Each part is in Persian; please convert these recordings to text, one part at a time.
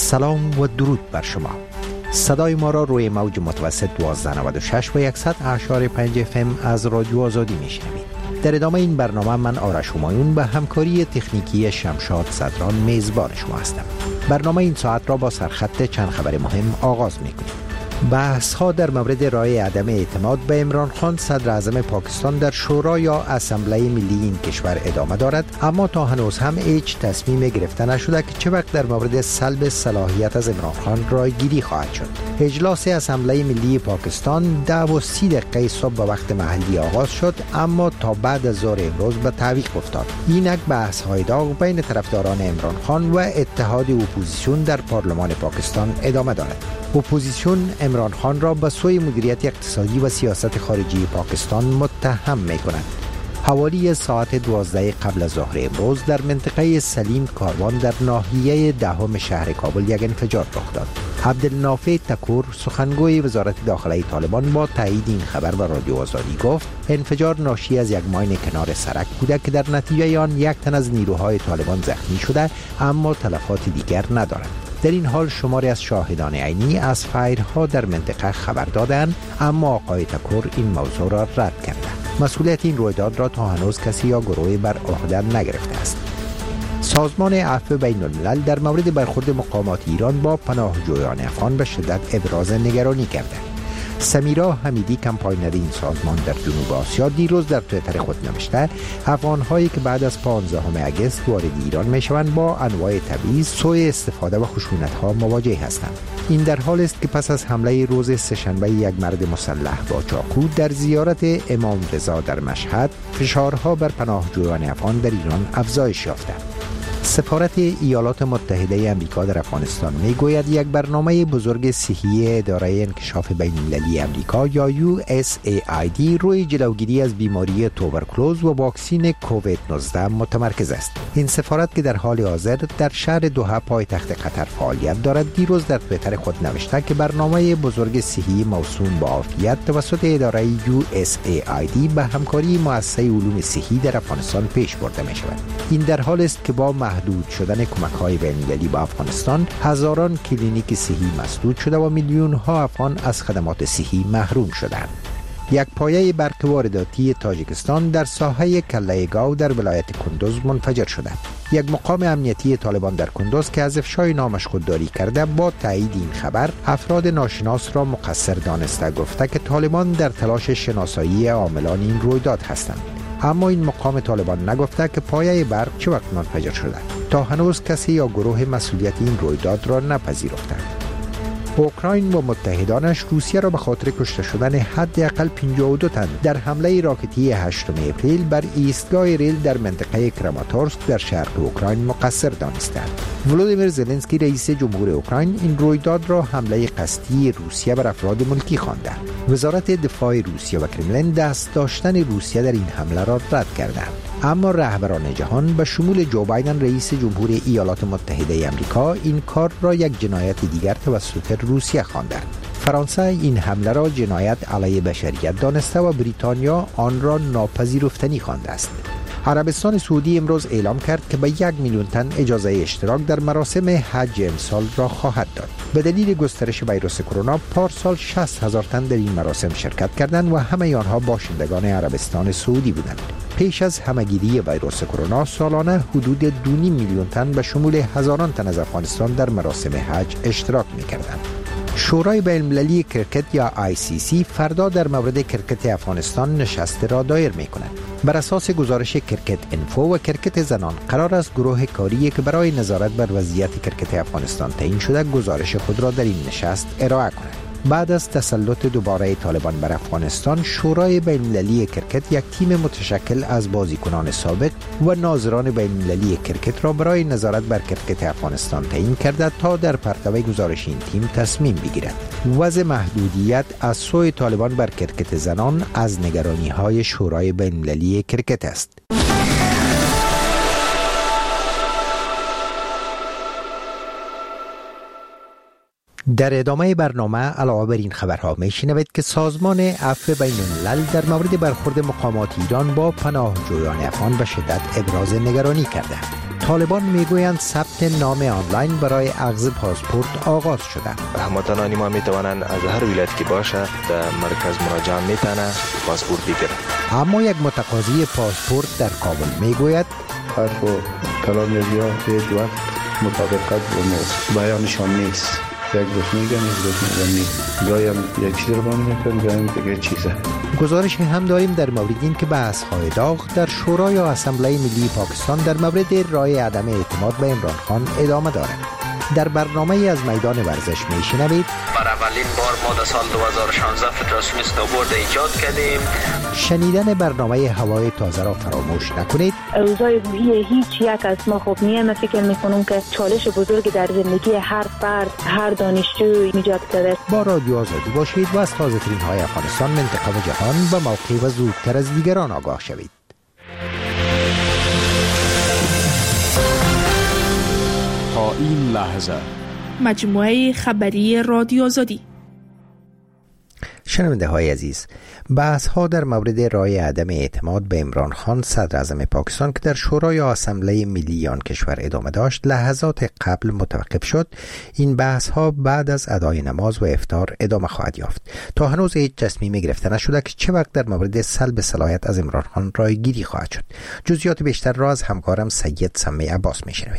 سلام و درود بر شما. صدای ما را روی موج متوسط 1296 و 100.5 FM از رادیو آزادی میشنوید. در ادامه این برنامه من آرش همایون به همکاری تکنیکی شمشاد صدران میزبان شما هستم. برنامه این ساعت را با سرخط چند خبر مهم آغاز میکنیم. بحث ها در مورد رای عدم اعتماد به عمران خان صدر اعظم پاکستان در شورا یا اسمبلی ملی این کشور ادامه دارد، اما تا هنوز هم هیچ تصمیم گرفته نشده که چه وقت در مورد سلب صلاحیت از عمران خان رای گیری خواهد شد. اجلاس اسمبلی ملی پاکستان 10:30 صبح به وقت محلی آغاز شد، اما تا بعد از ظهر امروز به تعویق افتاد. اینک بحث های داغ بین طرفداران عمران خان و اتحاد اپوزیسیون در پارلمان پاکستان ادامه دارد. اپوزیسیون عمران خان را به سوی مدیریت اقتصادی و سیاست خارجی پاکستان متهم می کند. حوالی ساعت 12 قبل از ظهر امروز در منطقه سلیم کاروان در ناحیه دهم شهر کابل یک انفجار رخ داد. عبدالنافع تکور سخنگوی وزارت داخلی طالبان با تایید این خبر به رادیو آزادی گفت انفجار ناشی از یک ماین کنار سرک بوده که در نتیجه آن یک تن از نیروهای طالبان زخمی شده، اما تلفات دیگر ندارد. در این حال شماری از شاهدان عینی از فایرها در منطقه خبر دادند، اما آقای تکور این موضوع را رد کرده. مسئولیت این رویداد را تا هنوز کسی یا گروهی بر عهده نگرفته است. سازمان عفو بین الملل در مورد برخورد مقامات ایران با پناهجویان افغان به شدت ابراز نگرانی کرده. سمیرا حمیدی کمپاینر این سازمان در جنوب آسیا دیروز در توییتر خود نوشته افغان‌هایی که بعد از 15 اگست وارد ایران می‌شوند با انواع تبعیض، سوء استفاده و خشونت‌ها مواجه هستند. این در حال است که پس از حمله روز سه‌شنبه یک مرد مسلح با چاقو در زیارت امام رضا در مشهد، فشارها بر پناهجویان افغان در ایران افزایش یافته. سفارت ایالات متحده آمریکا در افغانستان میگوید یک برنامه بزرگ صحی اداره انکشاف بین‌المللی آمریکا یا USAID روی جلوگیری از بیماری توبرکلوز و واکسین کووید 19 متمرکز است. این سفارت که در حال حاضر در شهر دوحه پایتخت قطر فعالیت دارد دیروز در توییتر خود نوشته که برنامه بزرگ صحی موسوم به عافیت توسط اداره USAID به همکاری مؤسسه علوم صحی در افغانستان پیش برده می شود. این در حال است که با محدود شدن کمک‌های بین‌المللی به افغانستان هزاران کلینیک صحی مسدود شده و میلیون‌ها افغان از خدمات صحی محروم شدند. یک پایه برق وارداتی تاجیکستان در ساحه کله گاو در ولایت کندوز منفجر شده. یک مقام امنیتی طالبان در کندوز که از افشای نامش خودداری کرده با تایید این خبر افراد ناشناس را مقصر دانسته گفته که طالبان در تلاش شناسایی عاملان این رویداد هستند. اما این مقام طالبان نگفته که پایه برق چه وقت منفجر شده. تا هنوز کسی یا گروه مسئولیت این رویداد را نپذیرفتند. اوکراین و متحدانش روسیه را به خاطر کشته شدن حداقل 52 تن در حمله راکتی 8 اپریل بر ایستگاه ریل در منطقه کراماتورسک در شرق اوکراین مقصر دانستند. ولودیمیر زلنسکی رئیس جمهور اوکراین این رویداد را حمله قصدی روسیه بر افراد ملکی خوانده. وزارت دفاع روسیه و کرملین دست داشتن روسیه در این حمله را رد کردند. اما رهبران جهان به شمول جو بایدن رئیس جمهور ایالات متحده آمریکا این کار را یک جنایت دیگر توسط روسیه خواندند. فرانسه این حمله را جنایت علیه بشریت دانسته و بریتانیا آن را ناپذیرفتنی خوانده است. عربستان سعودی امروز اعلام کرد که به 1 میلیون تن اجازه اشتراک در مراسم حج امسال را خواهد داد. به دلیل گسترش ویروس کرونا پارسال 60,000 تن در این مراسم شرکت کردند و همه آنها باشندگان عربستان سعودی بودند. پیش از همه‌گیری ویروس کرونا سالانه حدود 2.5 میلیون تن به شمول هزاران تن از افغانستان در مراسم حج اشتراک می‌کردند. شورای بین‌المللی کرکت یا ICC فردا در مورد کرکت افغانستان نشست را دایر می‌کند. بر اساس گزارش کرکت انفو و کرکت زنان قرار است گروه کاری که برای نظارت بر وضعیت کرکت افغانستان تعیین شده گزارش خود را در این نشست ارائه کند. بعد از تسلط دوباره طالبان بر افغانستان، شورای بین‌المللی کرکت یک تیم متشکل از بازیکنان سابق و ناظران بین‌المللی کرکت را برای نظارت بر کرکت افغانستان تعیین کرده تا در پرتو گزارش این تیم تصمیم بگیرد. وضع محدودیت از سوی طالبان بر کرکت زنان از نگرانی‌های شورای بین‌المللی کرکت است. در ادامه برنامه علاوه بر این خبرها میشنوید که سازمان عفو بین الملل در مورد برخورد مقامات ایران با پناهجویان افغان به شدت ابراز نگرانی کرده. طالبان میگویند ثبت نام آنلاین برای اخذ پاسپورت آغاز شده. هموطنان ما میتوانند از هر ولایت که باشه در مرکز مراجعه میتونه پاسپورت بگیرن. اما یک متقاضی پاسپورت در کابل میگوید حرف و کلام ها هیچ وقت مطابقت با بیانشان نیست. یک دوست میگن یک دوست میگن نیست. گاهی هم یک چیز رو با میگن گاهی هم دیگه چیزه. گزارش هم داریم در مورد این که بحث های داغ در شورای یا اسمبلی ملی پاکستان در مورد رای عدم اعتماد به عمران خان ادامه دارد. در برنامه از میدان ورزش میشنوید بر اولین بار ما در سال 2016 فدراسیون اسنوبورد ایجاد کردیم. شنیدن برنامه هوای تازه را فراموش نکنید. اوضاع روحی هیچ یک از ما خوب نیست. من فکر میکنم که چالش بزرگ در زندگی هر فرد، هر دانشجو ایجاد کرده. با رادیو آزادی باشید و از تازه ترین های افغانستان، منطقه و جهان به موقع و زودتر از دیگران آگاه شوید. تا این لحظه مجموعه خبری رادیو آزادی. شنونده های عزیز، بحث ها در مورد رای عدم اعتماد به عمران خان صدر اعظم پاکستان که در شورای اسمبلی ملی آن کشور ادامه داشت لحظات قبل متوقف شد. این بحث ها بعد از ادای نماز و افطار ادامه خواهد یافت. تا هنوز هیچ تصمیمی گرفته نشده که چه وقت در مورد سلب صلاحیت از عمران خان رای گیری خواهد شد. جزئیات بیشتر را از همکارم سید سمی عباس میشنوید.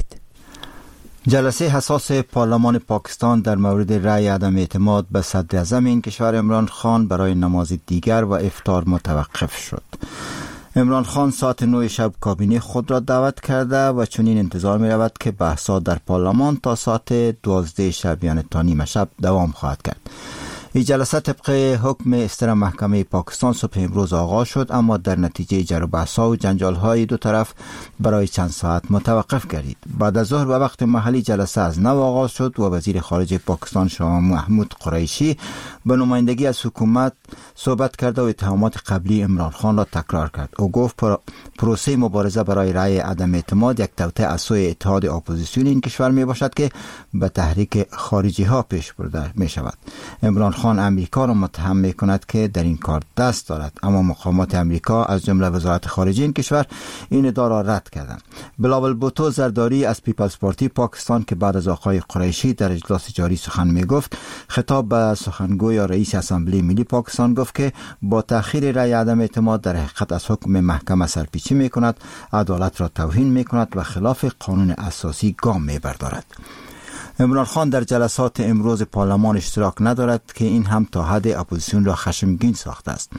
جلسه حساس پارلمان پاکستان در مورد رأی عدم اعتماد به صدر اعظم این کشور عمران خان برای نماز دیگر و افطار متوقف شد. عمران خان ساعت 9 شب کابینه خود را دعوت کرده و چنین انتظار می رود که بحثات در پارلمان تا ساعت 12 شب یعنی تا نیمه شب دوام خواهد کرد. این جلسه طبق حکم استر محکمه پاکستان صبح امروز آغاز شد، اما در نتیجه جر و بحث‌ها و جنجال‌های دو طرف برای چند ساعت متوقف گردید. بعد از ظهر به وقت محلی جلسه از نو آغاز شد و وزیر خارجه پاکستان شاه محمود قریشی به نمایندگی از حکومت صحبت کرد و اتهامات قبلی عمران خان را تکرار کرد. او گفت پروسه مبارزه برای رأی عدم اعتماد یک توطئه از سوی اتحاد اپوزیسیون این کشور می باشد که به تحریک خارجی ها پیش برده می شود. عمران خان امریکا را متهم می کند که در این کار دست دارد، اما مقامات امریکا از جمله وزارت خارجه این کشور این ادعا را رد کردند. بلاول بوتو زرداری از پیپلز پارتی پاکستان که بعد از آقای قریشی در اجلاس جاری سخن می گفت، خطاب به سخنگوی رئیس اسمبلی ملی پاکستان گفت که با تأخیر رأی عدم اعتماد در حقیقت از حکم محکمه سرپیچی می کند، عدالت را توهین می کند و خلاف قانون اساسی گام می بردارد. عمران خان در جلسات امروز پارلمان اشتراک ندارد که این هم تا حد اپوزیسیون را خشمگین ساخته است.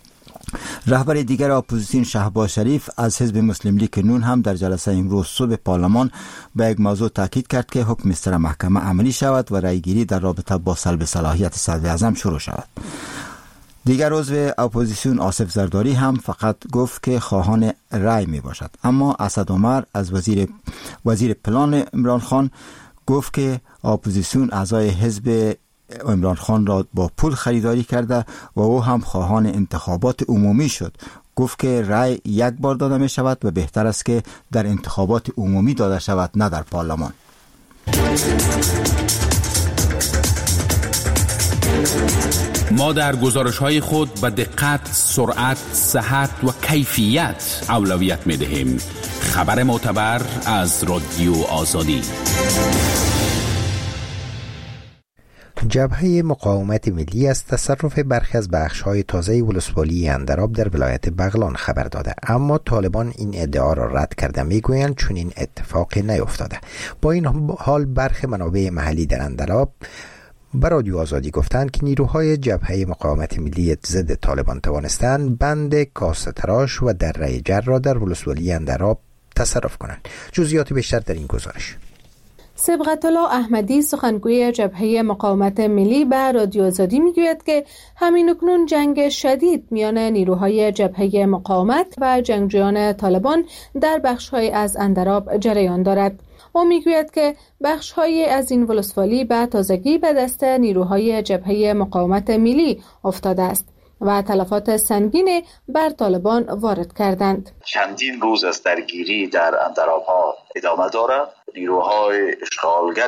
رهبر دیگر اپوزیسیون شهباز شریف از حزب مسلم لیگ نون هم در جلسه امروز صبح پارلمان به یک موضوع تاکید کرد که حکم استر محکمه عملی شود و رأیگیری در رابطه با سلب صلاحیت صدر اعظم شروع شود. دیگر عضو اپوزیسیون آصف زرداری هم فقط گفت که خواهان رأی می باشد، اما اسد عمر از وزیر پلان عمران خان گفت که اپوزیسیون اعضای حزب عمران خان را با پول خریداری کرده و او هم خواهان انتخابات عمومی شد. گفت که رأی یک بار داده می شود و بهتر است که در انتخابات عمومی داده شود نه در پارلمان. ما در گزارش‌های خود به دقت، سرعت، صحت و کیفیت اولویت می‌دهیم. خبر معتبر از رادیو آزادی. جبهه مقاومت ملی از تصرف برخی از بخش‌های تازه ولسوالی اندراب در ولایت بغلان خبر داده، اما طالبان این ادعا را رد کرده. میگویند چون این اتفاق نیفتاده. با این حال برخی منابع محلی در اندراب به رادیو آزادی گفتند که نیروهای جبهه مقاومت ملی ضد طالبان توانستند بند کاسه تراش و دره جر را در ولسوالی اندراب تصرف کنند. جزئیات بیشتر در این گزارش. صبغت الله احمدی سخنگوی جبهه مقاومت ملی به رادیو آزادی میگوید که همین اکنون جنگ شدید میان نیروهای جبهه مقاومت و جنگجویان طالبان در بخش‌های از اندراب جریان دارد. او میگوید که بخش‌های از این ولسوالی به تازگی به دست نیروهای جبهه مقاومت ملی افتاده است و تلفات سنگین بر طالبان وارد کردند. چندین روز از درگیری در اندراب‌ها ادامه دارد. نیروهای اشغالگر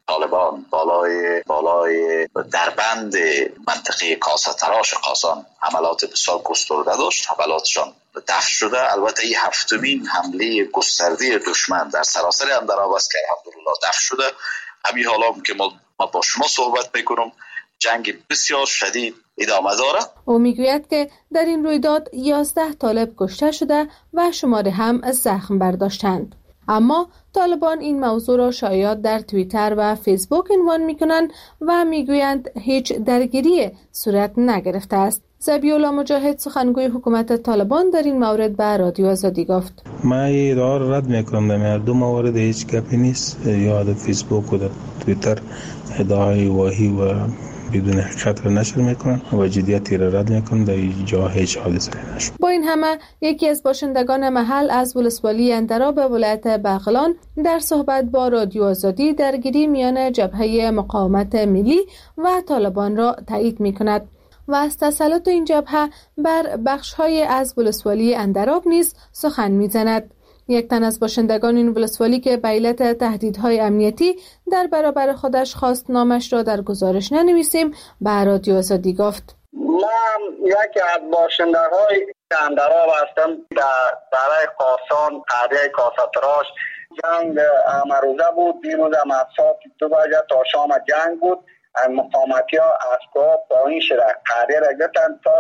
طالبان بالای دربند منطقه کاسه تراش قازان عملات بسیار گسترده داشت. حملاتشان دفع شده. البته این هفتمین حمله گسترده دشمن در سراسر اندراب است که الحمدلله دفع شده. همین حالا که ما با شما صحبت میکنم جنگ بسیار شدید ادامه داره. او میگوید که در این رویداد 11 طالب کشته شده و شماری هم زخم برداشتند. اما طالبان این موضوع را شایعات در توییتر و فیسبوک عنوان میکنند و میگویند هیچ درگیری صورت نگرفته است. ذبیحالله مجاهد سخنگوی حکومت طالبان در این مورد به رادیو آزادی گفت: ما این ادعا را رد میکنم. در دو مورد هیچ گپی نیست. یا در فیسبوک و در توییتر ادعای واهی و بدون حقیقت را نشر میکنن و جدیتی را رد میکنن. در اینجا هیچ حادثه نشد. با این همه یکی از باشندگان محل از ولسوالی اندراب ولایت بغلان در صحبت با رادیو آزادی درگیری میان جبهه مقاومت ملی و طالبان را تایید میکند و از تسلط این جبهه بر بخش‌های از ولسوالی اندراب نیز سخن میزند. یک تن از باشندگان این ولسوالی که به علت تهدیدهای امنیتی در برابر خودش خواست نامش را در گزارش ننویسیم به رادیو آزادی گفت: من یکی از باشندگان اندراب هستم. در قاسان قریه کاساتراش جنگ امروزه بود. دیروز هم از ساعت 2 تا شام جنگ بود. مقامتی ها از کوه پایین شده قریه را گرفتن تا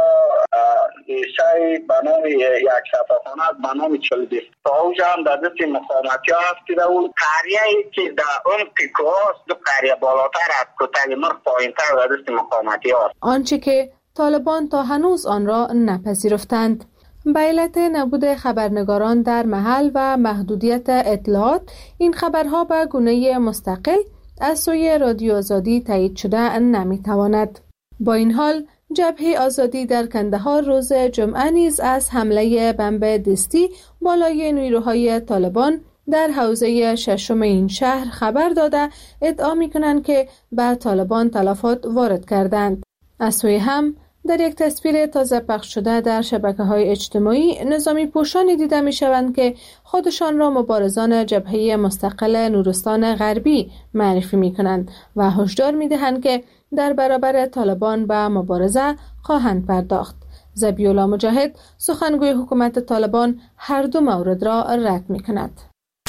ایسای به نام یک صفحانه از به نام 42 تا اوجه هم در دست مقامتی ها هستیده بود. قریه ای که در عمق کوه است دو قریه بالاتر از کتک مرغ پایین تر در دست مقامتی ها است. آنچه که طالبان تا هنوز آن را نپذیرفتند. به علت نبود خبرنگاران در محل و محدودیت اطلاعات این خبرها به گونه مستقل از سوی رادیو آزادی تایید شده نمیتواند. با این حال جبهه آزادی در کندهار روز جمعه نیز از حمله بمب دستی بالای نیروهای طالبان در حوزه ششم این شهر خبر داده ادعا می‌کنند که به طالبان تلفات وارد کردند. از سوی هم در یک تصویر تازه پخش شده در شبکه‌های اجتماعی نظامی پوشانی دیده می‌شوند که خودشان را مبارزان جبهه مستقل نورستان غربی معرفی می‌کنند و هشدار می‌دهند که در برابر طالبان به مبارزه خواهند پرداخت. ذبیحالله مجاهد سخنگوی حکومت طالبان هر دو مورد را رد می‌کند.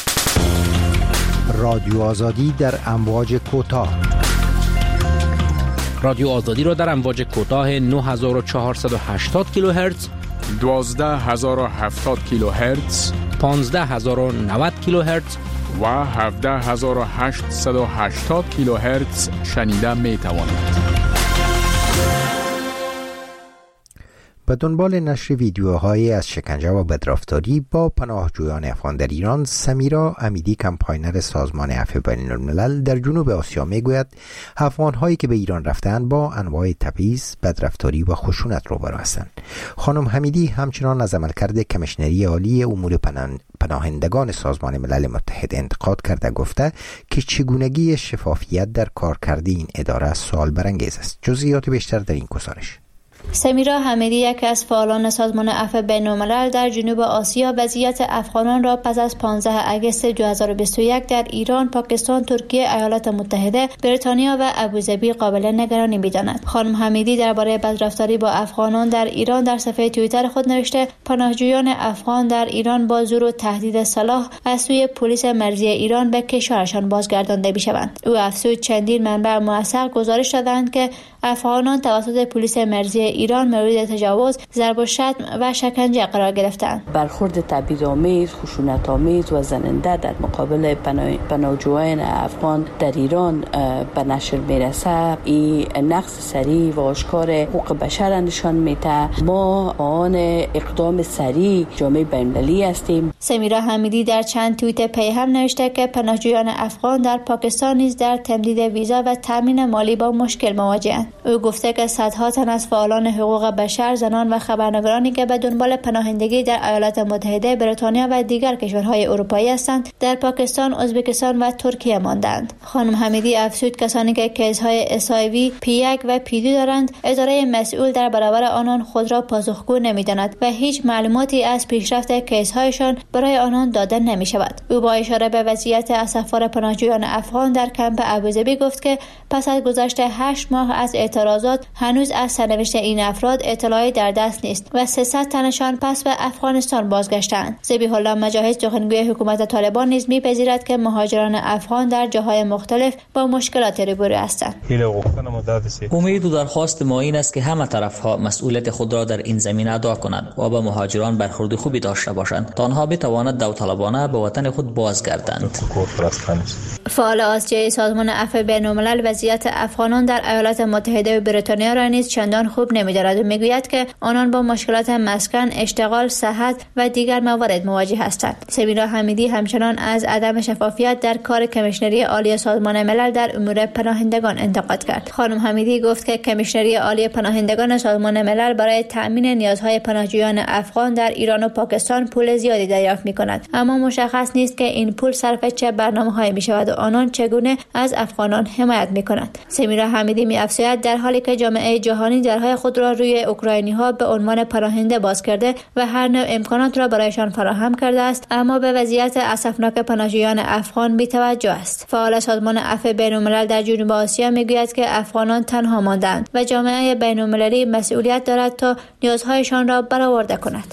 رادیو آزادی در امواج کوتاه. رادیو آزادی را در امواج کوتاه 9480 کیلوهرتز، 12070 کیلوهرتز، 15090 کیلوهرتز و 17880 کیلوهرتز شنیده می توانید. به دنبال نشر ویدیوهایی از شکنجه و بدرفتاری با پناهجویان افغان در ایران، سمیرا امیدی کمپاینر سازمان عفو بین الملل در جنوب آسیا میگوید افغان‌هایی که به ایران رفتند با انواع تبعیض، بدرفتاری و خشونت روبرو هستند. خانم حمیدی همچنان از عملکرد کمیشنری عالی امور پناهندگان سازمان ملل متحد انتقاد کرده گفته که چگونگی شفافیت در کارکرد این اداره سوال برانگیز است. جزئیات بیشتر در این گزارش. سمیرا حمیدی یکی از فعالان سازمان عفو بین الملل در جنوب آسیا وضعیت افغانان را پس از 15 اگست 2021 در ایران، پاکستان، ترکیه، ایالات متحده، بریتانیا و ابوظبی قابل نگرانی می‌داند. خانم حمیدی درباره بدرفتاری با افغانان در ایران در صفحه توییتر خود نوشته: پناهجویان افغان در ایران با زور و تهدید سلاح از سوی پلیس مرزی ایران به کشورشان بازگردانده می‌شوند. او افزود چندین منبع موثق گزارش دادند که افغانان توسط پلیس مرزی ایران مورد تجاوز، ضرب و شتم و شکنجه قرار گرفتند. برخورد تبعیض‌آمیز، خشونت‌آمیز و زننده در مقابل پناهجویان افغان در ایران به نشر میرسه. این نقض سریع و آشکار حقوق بشر نشان میده. ما آن اقدام سریع جامعه بین‌المللی هستیم. سمیرا حمیدی در چند توییت پی هم نوشته که پناهجویان افغان در پاکستان نیز در تمدید ویزا و تامین مالی با مشکل مواجه‌اند. او گفته که صدها تن از فعالان کارگزاران حقوق بشر، زنان و خبرنگارانی که به دنبال پناهندگی در ایالات متحده، بریتانیا و دیگر کشورهای اروپایی هستند در پاکستان، ازبکستان و ترکیه ماندند. خانم حمیدی افزود کسانی که کیس‌های HIV، P1 و P2 دارند، اداره مسئول در برابر آنان خود را پاسخگو نمی‌داند و هیچ معلوماتی از پیشرفت کیس‌هایشان برای آنان داده نمی‌شود. او با اشاره به وضعیت اسفار پناهجویان افغان در کمپ ابوظبی گفت که پس از گذشت 8 ماه از اعتراضات هنوز از سرنوشت این افراد اطلاعی در دست نیست و 300 تنشان پس به افغانستان بازگشتند. ذبیح الله مجاهد سخنگوی حکومت طالبان نیز می‌پذیرد که مهاجران افغان در جاهای مختلف با مشکلات روبرو هستند. امید و درخواست ما این است که همه طرف‌ها مسئولیت خود را در این زمینه ادا کنند و به مهاجران برخورد خوبی داشته باشند تا آنها بتوانند داوطلبانه به وطن خود بازگردند. فعال آسیای سازمان عفو بین‌الملل وضعیت افغانان در ایالات متحده و بریتانیا را نیز چندان خوب نمی‌دارد و میگوید که آنان با مشکلات مسکن، اشتغال، صحت و دیگر موارد مواجه هستند. سمیرا حمیدی همچنان از عدم شفافیت در کار کمیشنری عالی سازمان ملل در امور پناهندگان انتقاد کرد. خانم حمیدی گفت که کمیشنری عالی پناهندگان سازمان ملل برای تأمین نیازهای پناهجویان افغان در ایران و پاکستان پول زیادی دریافت می‌کند، اما مشخص نیست که این پول صرف چه برنامه‌هایی می‌شود و آنان چگونه از افغانان حمایت می‌کنند. سمیرا حمیدی می‌افزاید در حالی که جامعه جهانی درهای خود را روی اوکراینی‌ها به عنوان پناهنده باز کرده و هر نوع امکانات را برایشان فراهم کرده است، اما به وضعیت اسفناک پناهجویان افغان بی‌توجه است. فعال سازمان عفو بین‌الملل در جنوب آسیا می‌گوید که افغانان تنها ماندند و جامعه بین‌المللی مسئولیت دارد تا نیازهایشان را برآورده کند.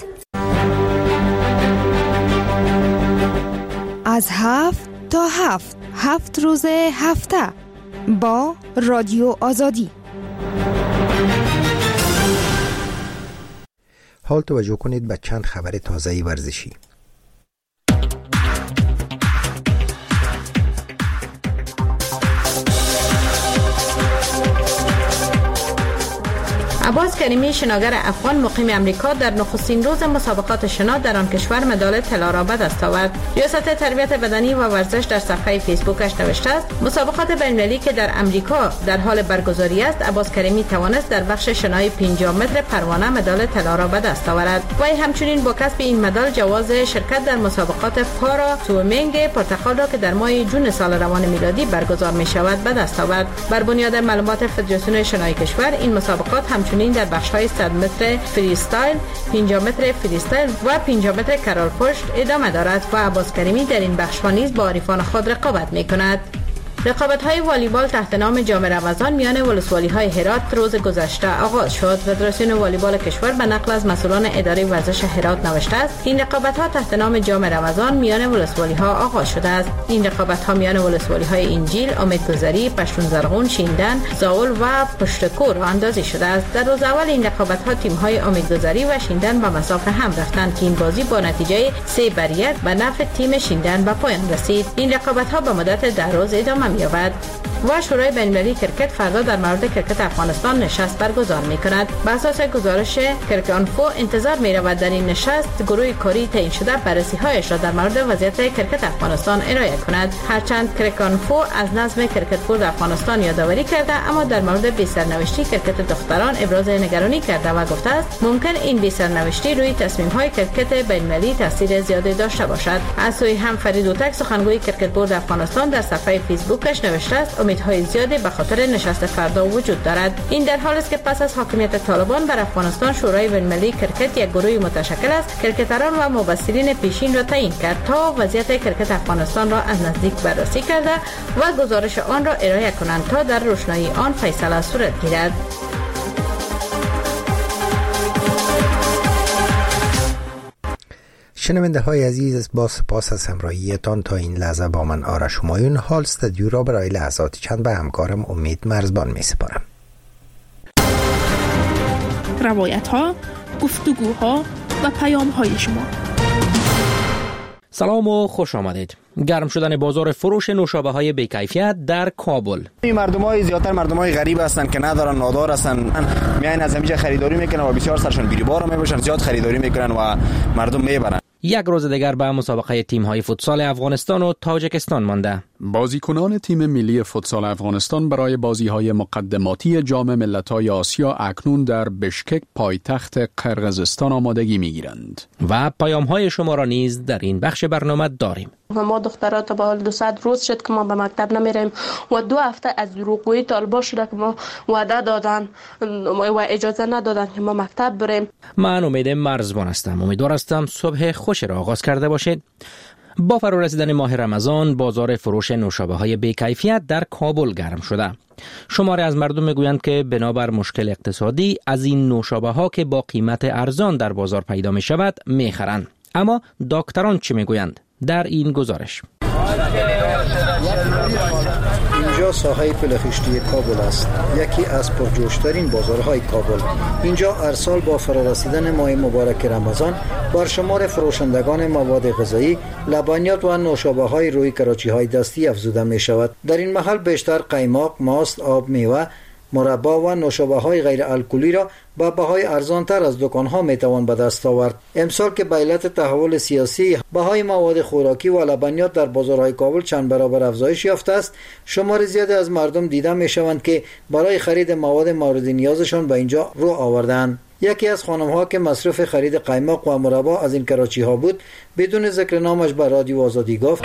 از 7 تا 7 روز هفته با رادیو آزادی. حال توجه کنید به چند خبر تازه ورزشی. عباس کریمی شناگر افغان مقیم امریکا در نخستین روز مسابقات شنا در آن کشور مدال طلا را به دست آورد. ریاست تربیت بدنی و ورزش در صفحه فیسبوکش نوشته است: مسابقات بین‌المللی که در امریکا در حال برگزاری است، عباس کریمی توانست در بخش شنای 50 متر پروانه مدال طلا را به دست آورد. وی همچنین با کسب این مدال جواز شرکت در مسابقات پارا سویمینگ پرتغال را که در ماه جون سال روان میلادی برگزار می شود به دست آورد. بر بنیاد معلومات فدراسیون شنای کشور، این مسابقات همچنین در بخش‌های 100 متر فری استایل، 50 متر فری استایل و 50 متر کرال پشت ادامه دارد و عباس کریمی در این بخش‌ها نیز با حریفان خود رقابت می‌کند. رقابت‌های والیبال تحت نام جام رمضان میان ولسوالی‌های هرات روز گذشته آغاز شد. فدراسیون والیبال کشور به نقل از مسئولان اداره ورزش هرات نوشته است: این رقابت‌ها تحت نام جام رمضان میان ولسوالی‌ها آغاز شده است. این رقابت‌ها میان ولسوالی‌های انجیل، امیدگذاری، پشتون زرغون، شیندن، زاول و پشتکور راه اندازی شده است. در روز اول این رقابت‌ها تیم‌های امیدگذاری و شیندن به مسافه هم رفتند که این بازی با نتیجه 3-1 به نفع تیم شیندن به پایان رسید. این رقابت‌ها به مدت 10 روز ادامه می‌یابد. و شورای بین‌المللی کرکت فردا در مورد کرکت افغانستان نشست برگزار می‌کند. بر اساس گزارش کرکانفو انتظار می‌رود در این نشست گروه کاری تعیین شده بررسی‌هایش را در مورد وضعیت کرکت افغانستان ارائه کند. هرچند کرکانفو از نظم کرکت بورد افغانستان یادآوری کرده، اما در مورد بی‌سرنوشتی کرکت دختران ابراز نگرانی کرده و گفته است ممکن این بی‌سرنوشتی روی تصمیم‌های کرکت بین‌المللی تاثیر زیادی داشته باشد. از سوی هم فرید اوتک سخنگوی کرکت بورد افغانستان در صفحه فیسبوکش نوشته است: امیدهای زیادی به خاطر نشست فردا وجود دارد. این در حالی است که پس از حاکمیت طالبان بر افغانستان، شورای بین‌المللی کرکت یک گروه متشکل از کرکتران و مبصرین پیشین را تعیین کرد تا وضعیت کرکت افغانستان را از نزدیک بررسی کرده و گزارش آن را ارائه کنند تا در روشنایی آن فیصله صورت گیرد. شنونده های عزیز، با سپاس از همراهیتان تا این لحظه با من آرش همایون. حال استودیو را برای لحظات چند به همکارم امید مرزبان می سپارم. روایت ها، گفتگوها و پیام های شما. سلام و خوش آمدید. گرم شدن بازار فروش نوشابه های بی‌کیفیت در کابل. این مردمای زیاتر مردمای غریب هستن که ندارن، نادار هستن، میاین از همینجا خریداری میکنن و بسیار سرشون گریبار میباشن، زیاد خریداری میکنن و مردم میبرن. یک روز دیگر به مسابقه تیم های فوتسال افغانستان و تاجیکستان مانده. بازیکنان تیم ملی فوتسال افغانستان برای بازی‌های مقدماتی جام ملت‌های آسیا اکنون در بشکک پایتخت قرقیزستان آمادگی می‌گیرند و پیام‌های شما را نیز در این بخش برنامه داریم. و ما دخترها تا به حال 200 روز شد که ما به مکتب نمیریم و 2 هفته از دروغگویی طالبا شده که ما وعده دادن و اجازه ندادن که ما مکتب بریم. من امید مرزبان هستم. امیدوار هستم صبح خوش را آغاز کرده باشید. با فرا رسیدن ماه رمضان بازار فروش نوشابه‌های بی‌کیفیت در کابل گرم شده. شماری از مردم میگویند که بنابر مشکل اقتصادی از این نوشابه‌ها که با قیمت ارزان در بازار پیدا می شود میخرند. اما دکتران چی میگویند؟ در این گزارش. اینجا ساحه پلخشتی کابل است، یکی از پرجوشترین بازارهای کابل. اینجا هر سال با فرارسیدن ماه مبارک رمضان بر شمار فروشندگان مواد غذایی، لبنیات و نوشابه‌های روی کراچی‌های دستی افزوده می شود. در این محل بیشتر قیماق، ماست، آب میوه، مربا و نوشابه‌های غیر الکلی را با بهای ارزانتر از دکان‌ها میتوان به دست آورد. امسال که به علت تحول سیاسی بهای مواد خوراکی و لبنیات در بازارهای کابل چند برابر افزایش یافته است، شمار زیادی از مردم دیده میشوند که برای خرید مواد مورد نیازشان به اینجا رو آوردند. یکی از خانم‌ها که مصرف خرید قیماق و مربا از این کراچی ها بود بدون ذکر نامش به رادیو آزادی گفت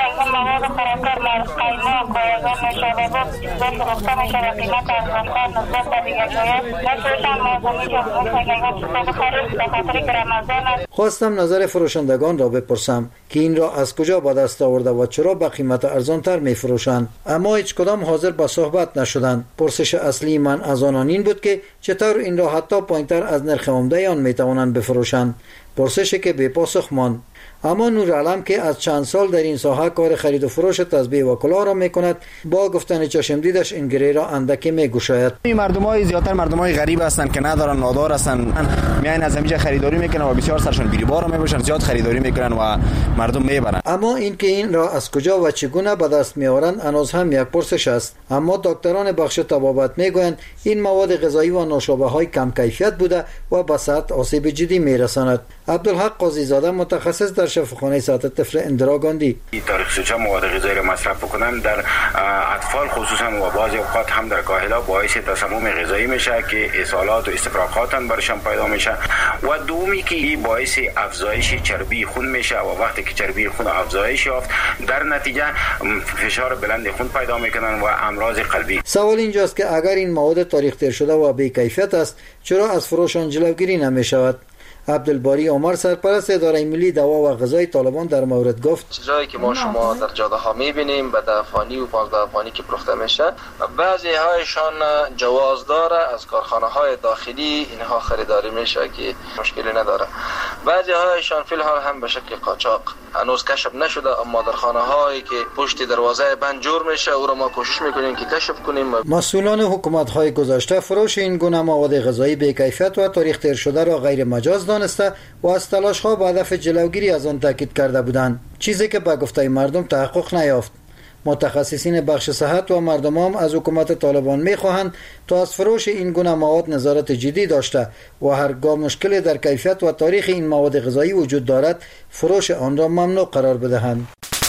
خواستم نظر فروشندگان را بپرسم که این را از کجا به دست آورده و چرا به قیمت ارزانتر می فروشند، اما هیچ کدام حاضر به صحبت نشدند. پرسش اصلی من از آنان این بود که چطور این را حتی پایینتر از نرخ عمده آن می توانند بفروشند. پرسشی که بی پاسخ ماند. اما نورعلم که از چند سال در این ساحه کار خرید و فروش تسبیح و کلاه را میکند، با گفتن چشم دیدش این گره را اندکی میگشاید. این مردمای زیاتر مردمای غریب هستند که ندارن، نادار هستند، میاین از همینجا خریداری میکنن و بسیار سرشون گریبار میباشن، زیاد خریداری میکنن و مردم میبرن. اما این که این را از کجا و چگونه به دست میآورند هنوز هم یک پرسش است. اما دکتران بخش طبابت میگویند این مواد غذایی و نوشابه های کم کیفیت بوده و به صحت آسیب جدی میرساند. عبدالحق قاضی زاده متخصص در شفاخانه صحت طفل اندرا گاندی: تاریخ سوچه مواد غذایی را مصرف بکنن در اطفال خصوصا و بعضی اوقات هم در کاهلا باعث تسمم غذایی میشه که اسهالات و استفراغات برشان پیدا میشه و دومی که این باعث افزایش چربی خون میشه و وقتی که چربی خون افزایش یافت در نتیجه فشار بلند خون پیدا میکنن و امراض قلبی. سوال اینجاست که اگر این مواد تاریخ تیر شده و بی کیفیت است چرا از فروش آن جلوگیری نمیشود؟ عبدالباری عمر سرپرست اداره ملی دوا و غذای طالبان در مورد گفت: چیزایی که ما شما در جاده ها میبینیم به دفانی و 15 افغانی که فروخته میشه، بعضی هایشان جواز داره، از کارخانه های داخلی اینها خریداری میشه که مشکلی نداره. بعضی هایشان فی الحال هم به شکل قاچاق هنوز کشف نشده، اما در خانه هایی که پشت دروازه بند جور میشه او را ما کوشش میکنیم که کشف کنیم. مسئولان حکومت های گذشته فروش این گونه مواد غذایی بی کیفیت و تاریخ تیر شده را غیر مجاز دانسته و از تلاش ها به هدف جلوگیری از آن تاکید کرده بودند، چیزی که به گفته مردم تحقق نیافت. متخصصین بخش صحت و مردم هم از حکومت طالبان میخواهند تا از فروش این گونه مواد نظارت جدی داشته و هرگاه مشکل در کیفیت و تاریخ این مواد غذایی وجود دارد فروش آن را ممنوع قرار بدهند.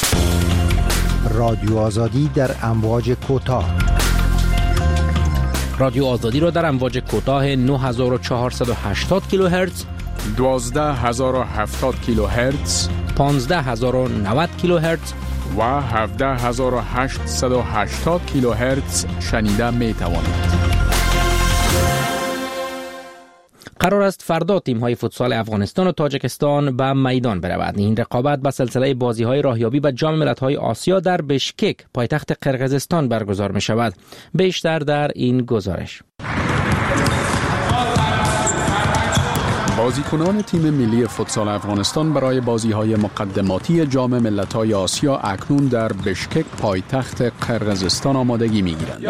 رادیو آزادی در امواج کوتاه. رادیو آزادی را در امواج کوتاه 9480 کیلوهرتز، 12070 کیلوهرتز، 15090 کیلوهرتز و 17880 کیلوهرتز شنیده می توانید. قرار است فردا تیم‌های فوتسال افغانستان و تاجیکستان به میدان برود. این رقابت به سلسله بازی‌های راهیابی به جام ملت‌های آسیا در بشکک پایتخت قرقیزستان برگزار می‌شود. بیشتر در این گزارش. بازیکنان تیم ملی فوتسال افغانستان برای بازی‌های مقدماتی جام ملت‌های آسیا اکنون در بشکک پایتخت قرقیزستان آمادگی می‌گیرند.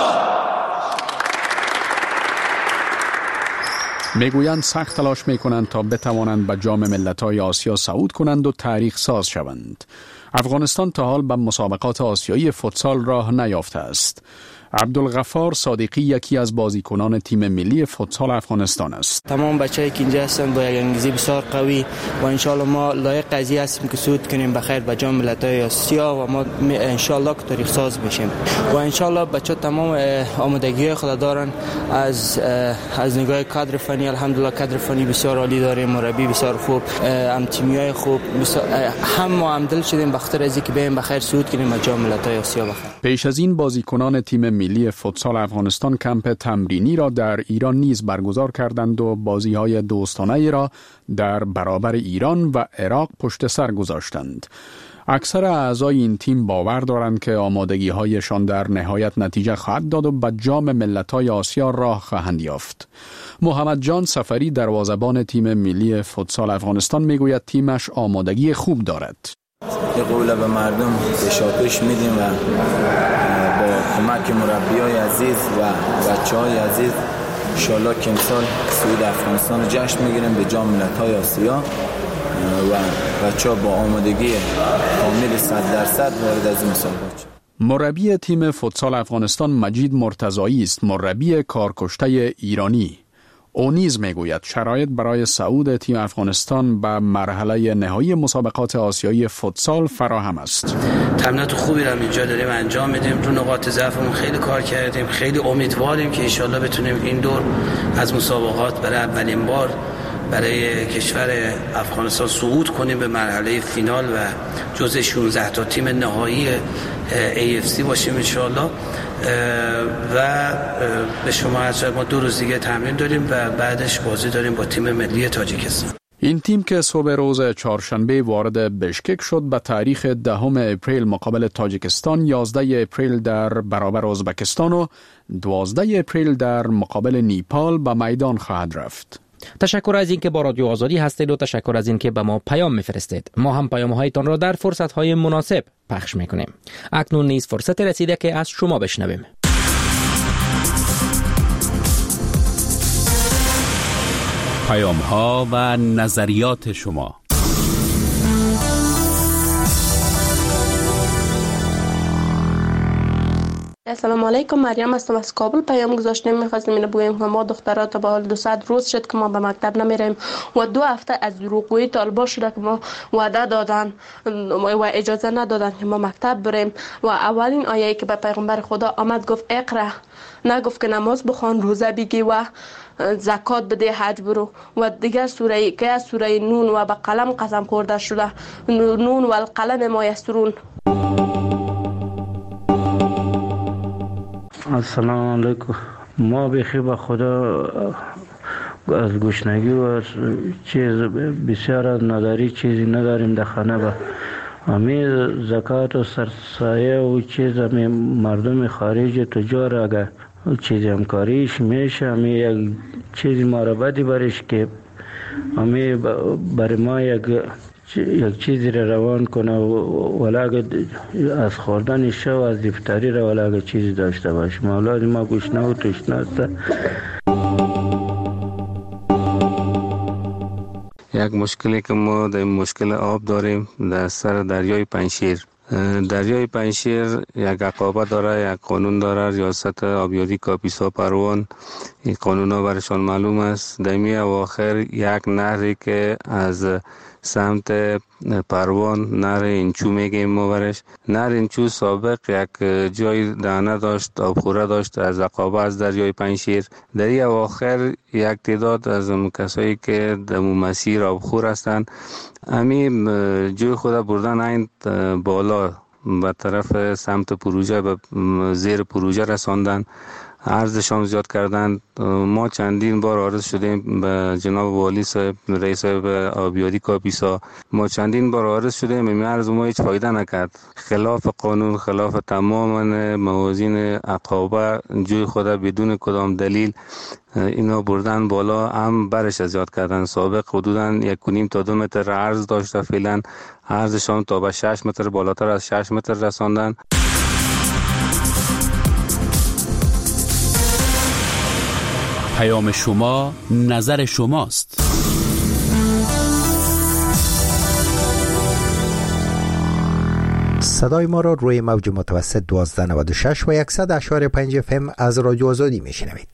میگویند سخت تلاش میکنند تا بتوانند به جام ملت‌های آسیا صعود کنند و تاریخ ساز شوند. افغانستان تا حال به مسابقات آسیایی فوتسال راه نیافته است. عبدالغفار صادقی یکی از بازیکنان تیم ملی فوتسال افغانستان است. تمام بچه‌ای که اینجا هستن با یک انگیزه بسیار قوی و ان شاء الله ما لایق قضیه هستیم که صعود کنیم بخیر به جام ملت‌های آسیا و ما ان شاء الله که تاریخ ساز بشیم و ان شاء الله بچه‌ها تمام آمادگی خود دارن. از نگاه کادر فنی الحمدلله کادر فنی بسیار عالی داریم، مربی بسیار خوب، هم تیمیای خوب، هم ما هم دل شدیم بخاطر از اینکه بریم بخیر صعود کنیم به جام ملت‌های آسیا بخیر. پیش از این بازیکنان تیم ملی فوتسال افغانستان کمپ تمرینی را در ایران نیز برگزار کردند و بازی‌های دوستانه را در برابر ایران و عراق پشت سر گذاشتند. اکثر اعضای این تیم باور دارند که آمادگی‌هایشان در نهایت نتیجه خواهد داد و به جام ملت‌های آسیا راه خواهند یافت. محمد جان سفری دروازه‌بان تیم ملی فوتسال افغانستان میگوید تیمش آمادگی خوب دارد. یه قول به مردم پیشاپیش میدیم و با کمک مربیای عزیز و بچه‌های عزیز انشالله که امسال صعود افغانستان رو جشن میگیریم به جام ملت‌های آسیا و بچه‌ها با آمادگی کامل 100% وارد از این مسابقه. مربی تیم فوتسال افغانستان مجید مرتضایی است، مربی کارکشته ایرانی. او نیز میگوید شرایط برای صعود تیم افغانستان به مرحله نهایی مسابقات آسیایی فوتسال فراهم است. تمرینات خوبی را اینجا داریم انجام میدیم، رو نقاط ضعفمون خیلی کار کردیم، خیلی امیدواریم که انشالله بتونیم این دور از مسابقات برای اولین بار برای کشور افغانستان صعود کنیم به مرحله فینال و جزء 16 تا تیم نهایی AFC باشیم انشالله. و به شما عرض ما 2 روز دیگه تمرین داریم و بعدش بازی داریم با تیم ملی تاجیکستان. این تیم که صبح روز چهارشنبه وارد بشکک شد به تاریخ 10 اپریل مقابل تاجیکستان، 11 اپریل در برابر ازبکستان و 12 اپریل در مقابل نیپال به میدان خواهد رفت. تشکر از اینکه با رادیو آزادی هستید و تشکر از اینکه به ما پیام میفرستید. ما هم پیام‌هایتان را در فرصت‌های مناسب پخش میکنیم. اکنون نیز فرصت رسیده که از شما بشنویم. پیام‌ها و نظریات شما. السلام علیکم، مریم هستم از کابل. پیام گذاشتیم می‌خواستیم اینو بگیم که ما دخترها تا به حال 200 روز شد که ما به مکتب نمیریم و 2 هفته از دروغگویی طالبا شده که ما وعده دادن و اجازه ندادن که ما مکتب بریم و اولین آیه‌ای که به پیغمبر خدا آمد گفت اقرا، نگفت که نماز بخوان، روزه بگی و زکات بده، حج برو. و دیگر سوره که از سوره نون و به قلم قسم خورده شده، نون و القلم ما یسرون. السلام علیکم. ما بخیر به خدا از گشنگی و چیز بسیار از نداری چیزی نداریم در خانه. با همه زکات و سرسایه و چیز همه مردم خارج تجار اگر چیزی همکاریش میشه، همه یک چیزی ماربدی برش که همه برای ما یک چیزی را روان کنه ولی اگر از خوردن شو از افطاری را ولی اگر چیزی داشته باشه. اولاد ما گشنه و تشنه است. یک مشکلی که ما در مشکل آب داریم در سر دریای پنجشیر. دریای پنجشیر یک عقابه داره، یک قانون داره، ریاست آبیاری کاپیسا پروان. این قانون ها برشان معلوم است. دمی اواخر یک نهری که از سمت پروان، نهر انچو میگیم ما برش، نهر انچو سابق یک جای دانه داشت، آبخوره داشت از عقابه از دریای پنجشیر. در این اواخر یک تعداد از کسایی که در مسیر آبخور هستند همین جای خود بردن این بالا به طرف سمت پروژه، به زیر پروژه رساندن، عرضشان زیاد کردند. ما چندین بار عرض شدیم به جناب والی صاحب، رئیس آبیاری کاپیسا، ما چندین بار عرض شدیم، این عرض ما هیچ فایده نکرد. خلاف قانون، خلاف تمام موازین عقابه جوی خود بدون کدام دلیل اینا بردن بالا، هم برش زیاد کردن. سابق حدوداً 1.5 تا 2 متر عرض داشته، فعلا عرضشان تا به 6 متر، بالاتر از 6 متر رساندن. پیام شما نظر شماست. صدای ما را روی موج متوسط 1296 و 100.5 FM از رادیو آزادی میشنوید.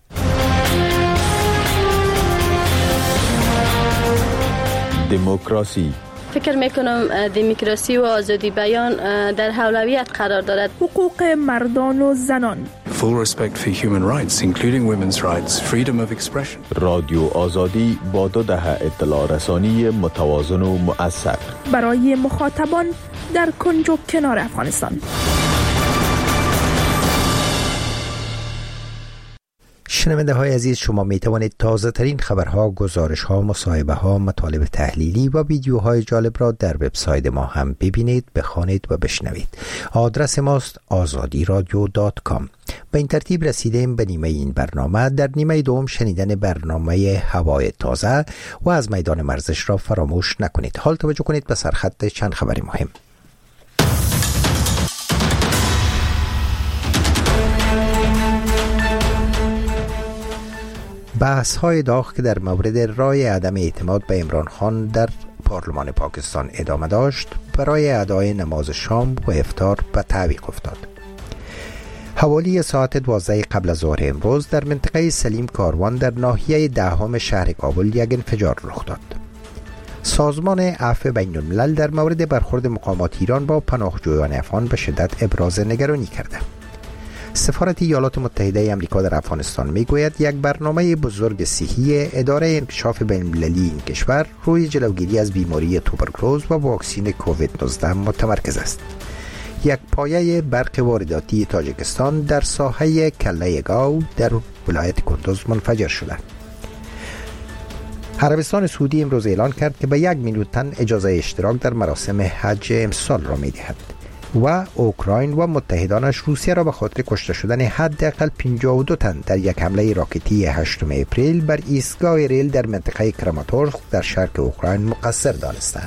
دموکراسی. فکر میکنم دموکراسی و آزادی بیان در اولویت قرار دارد. حقوق مردان و زنان. Full respect for human rights, including women's rights, freedom of expression. رادیو آزادی با 2 دهه اطلاع رسانی متوازن و مؤثر برای مخاطبان در کنج و کنار افغانستان. شنونده های عزیز، شما می توانید تازه ترین خبرها، گزارش ها، مصاحبه ها، مطالب تحلیلی و ویدیوهای جالب را در وبسایت ما هم ببینید، بخوانید و بشنوید. آدرس ماست azadiradio.com. به این ترتیب رسیدیم به نیمه این برنامه. در نیمه دوم شنیدن برنامه هوای تازه و از میدان ورزش را فراموش نکنید. حال توجه کنید به سرخط چند خبر مهم. بحث های داغ که در مورد رای عدم اعتماد به عمران خان در پارلمان پاکستان ادامه داشت، برای ادای نماز شام و افطار به تعویق افتاد. حوالی ساعت 12 قبل از ظهر امروز در منطقه سلیم کاروان در ناحیه دهم شهر کابل یک انفجار رخ داد. سازمان عفو بین الملل در مورد برخورد مقامات ایران با پناهجویان افغان به شدت ابراز نگرانی کرده. سفارت ایالات متحده آمریکا در افغانستان میگوید یک برنامه بزرگ صحی اداره انکشاف بین‌المللی این کشور روی جلوگیری از بیماری توبرکلوز و واکسین کووید 19 متمرکز است. یک پایه برق وارداتی تاجیکستان در ساحه کله گاو در ولایت کندوز منفجر شده. عربستان سعودی امروز اعلان کرد که به 1 میلیون تن اجازه اشتراک در مراسم حج امسال را می‌دهد و اوکراین و متحدانش روسیه را به خاطر کشته شدن حداقل 52 تن در یک حمله راکتی 8 اپریل بر ایستگاه ریل در منطقه کراماتورسک در شرق اوکراین مقصر دانستند.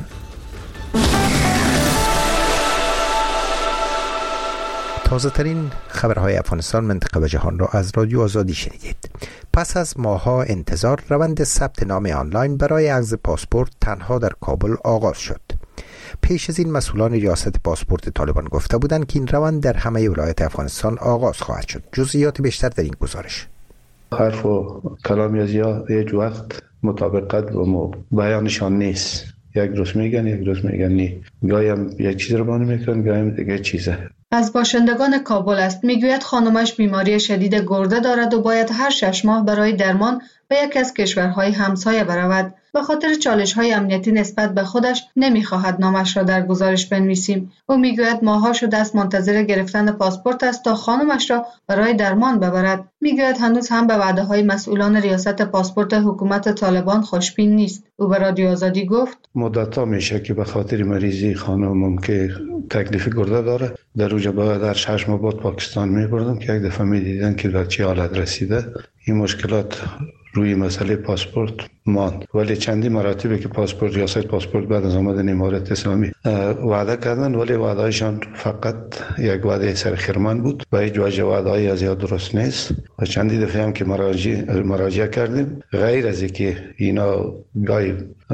تازه ترین خبرهای افغانستان، منطقه و جهان را از رادیو آزادی شنیدید. پس از ماه‌ها انتظار، روند ثبت نام آنلاین برای اخذ پاسپورت تنها در کابل آغاز شد. پیش از این مسئولان ریاست پاسپورت طالبان گفته بودند که این روند در همه ولایات افغانستان آغاز خواهد شد. جزئیات بیشتر در این گزارش. حرف و کلام یا یک وقت مطابقت و بیانشان نیست. یک روز میگن یک روز میگن نی. گاهی هم یک چیز رو بیان میکنن، گاهی هم دیگه چیزه. از باشندگان کابل است. میگوید خانمش بیماری شدید گرده دارد و باید هر 6 ماه برای درمان به یک از کشورهای همسایه برود. به خاطر چالش‌های امنیتی نسبت به خودش نمی‌خواهد نامش را در گزارش بنویسیم. او میگوید ماه‌ها شده است منتظر گرفتن پاسپورت است تا خانمش را برای درمان ببرد. میگوید هنوز هم به وعده‌های مسئولان ریاست پاسپورت حکومت طالبان خوشبین نیست. او به رادیو آزادی گفت مدت‌ها میشه که به خاطر مریضی خانمم که تکلیف گرده داره در روز بعد در 6 ماه بعد پاکستان می‌بردم که یک دفعه می‌دیدن که در چه حالت رسیده. این مشکلات روی مسئله پاسپورت ماند، ولی چندی مراتبه که پاسپورت ریاست پاسپورت بعد از آمدن امارات اسلامی وعده کردن، ولی وعدهشان فقط یک وعده سرخیرمان بود و هیچ وجه وعده‌ای از یاد درست نیست. و چندی دفعه هم که مراجعه کردیم، غیر از اینکه اینا گاهی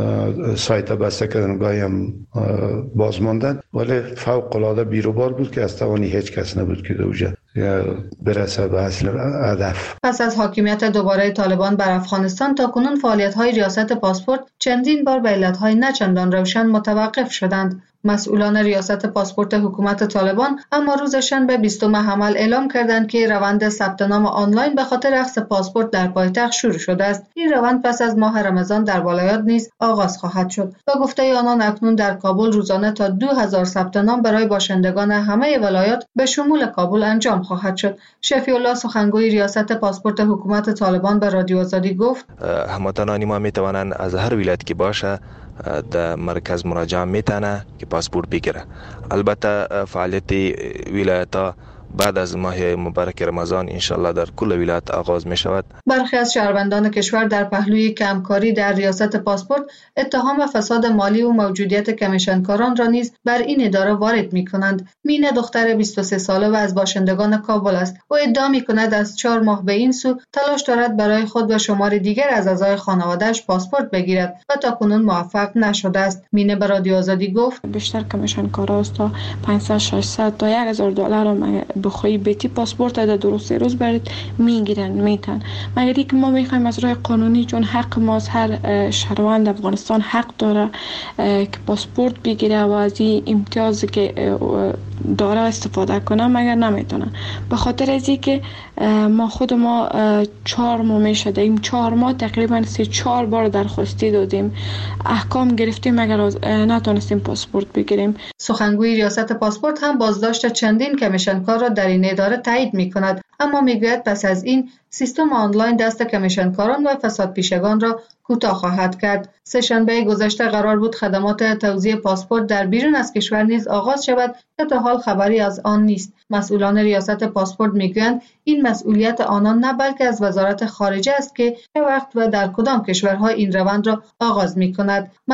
سایت بسته کردن گاهی هم باز ماندن، ولی فوق العاده بیروبار بود که از توانی هیچ کس نبود که دوجه برسه به اصل هدف. پس از حاکمیت دوباره طالبان بر افغانستان تاکنون فعالیت‌های ریاست پاسپورت چندین بار به علت‌های نچندان روشن متوقف شدند. مسئولان ریاست پاسپورت حکومت طالبان اما روز شنبه 20 حمل اعلام کردند که روند ثبت نام آنلاین به خاطر اخذ پاسپورت در پایتخت شروع شده است. این روند پس از ماه رمضان در ولایات نیز آغاز خواهد شد. با گفته آنان اکنون در کابل روزانه تا 2000 ثبت نام برای باشندگان همه ولایات به شمول کابل انجام خواهد شد. شفیع الله سخنگوی ریاست پاسپورت حکومت طالبان به رادیو آزادی گفت هموطنان ما میتوانند از هر ولایت که باشه در مرکز مراجعه میتونه که پاسپورت بگیره. البته فعالیت ولایت‌ها بعد از ماه مبارک رمضان انشالله در کل ولایت آغاز می شود. برخی از شهروندان کشور در پهلوی کمکاری در ریاست پاسپورت اتهام فساد مالی و موجودیت کمیشنکاران را نیز بر این اداره وارد می کنند. مینه دختر 23 ساله و از باشندگان کابل است. او ادعا می کند از 4 ماه به این سو تلاش دارد برای خود و شمار دیگر از اعضای خانواده‌اش پاسپورت بگیرد و تاکنون موفق نشده است. مینه به رادیو آزادی گفت بیشتر کمیشنکارا تا 500 600 تا $1000 بخوای بیتی پاسپورت در درست روز برات میگیرن میتن. مگر اینکه ما میخوایم از راه قانونی، چون حق ما از هر شهروند افغانستان حق داره که پاسپورت بگیره و از این امتیازی که داره استفاده کنه، مگر نمیتونن. به خاطر از اینکه ما خود ما 4 ماه میشه، این 4 ماه تقریبا 3-4 بار درخواستی دادیم، احکام گرفتیم مگر نتونستیم پاسپورت بگیریم. سخنگوی ریاست پاسپورت هم بازداشت چندین کمیشنکار را در این اداره تایید می‌کند، اما میگوید پس از این سیستم آنلاین دست کمیشنکاران و فسادپیشگان را کوتاه خواهد کرد. سه‌شنبه گذشته قرار بود خدمات توزیع پاسپورت در بیرون از کشور نیز آغاز شود که تا حال خبری از آن نیست. مسئولان ریاست پاسپورت میگویند این مسئولیت آنان نه بلکه از وزارت خارجه است که چه وقت و در کدام کشورها این روند را آغاز می‌کند.